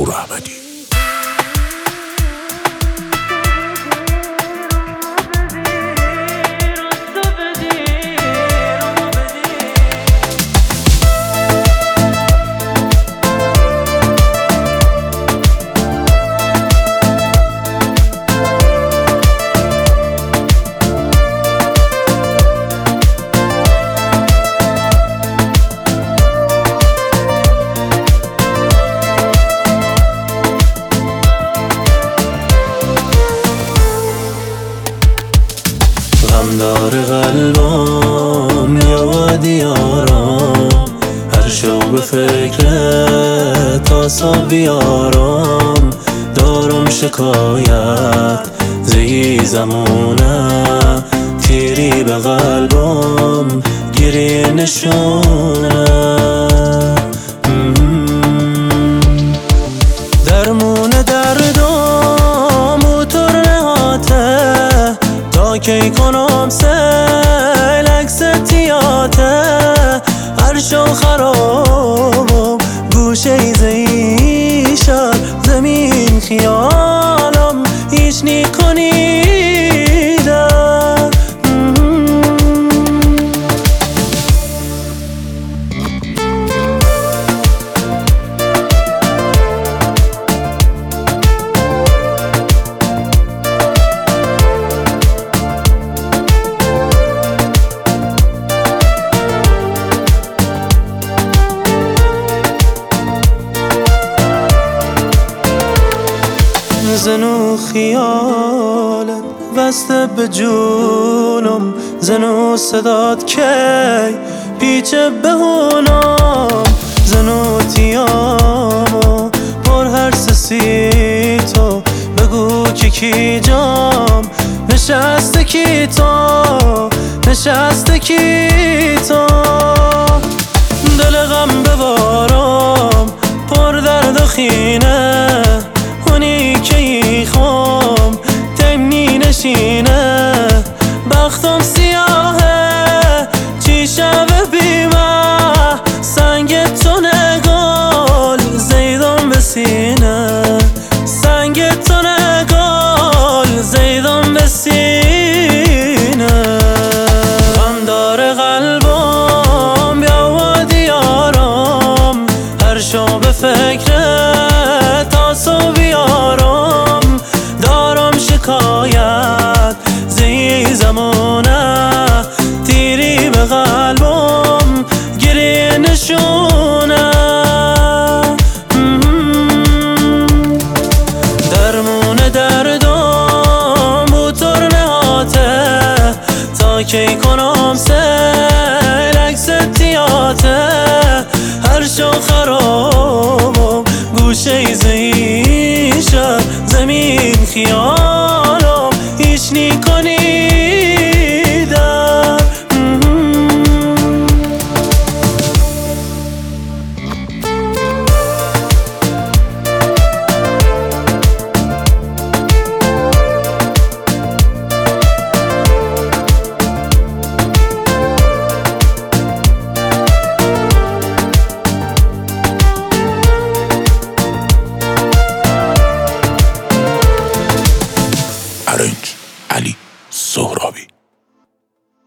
شهور احمدی. غمدار قلبم یاد یارم، هر شب به فکرت آسا بیارم. دارم شکایت زی زمانه، تیری به قلبم گیری نشونه. درمون دردم و ترهاته، تا کی کنم سلک ستیاته. هر شو خرابم گوشه زیشر، زمین خیالم هیچ نیکنیده. زنو خیالت بسته به جونم، زنو صدات کی پیچه بهونم. زنو تیامو پر هر سسی تو، بگو که کی جام نشسته کی تو، نشسته کی تو. دل غم ببارم پر درد و خینه، اونی که ایخوام تمنی نشینه. بختم سیاهه چی شب بیمه، سنگ تو نگل زیدم به سینه، سنگ تو نگل زیدم به سینه. غمدار قلبم بیاد یارم، هر شب به فکرت آسو بیارم. دارم شکایت زی زمانه، تیری به قلبم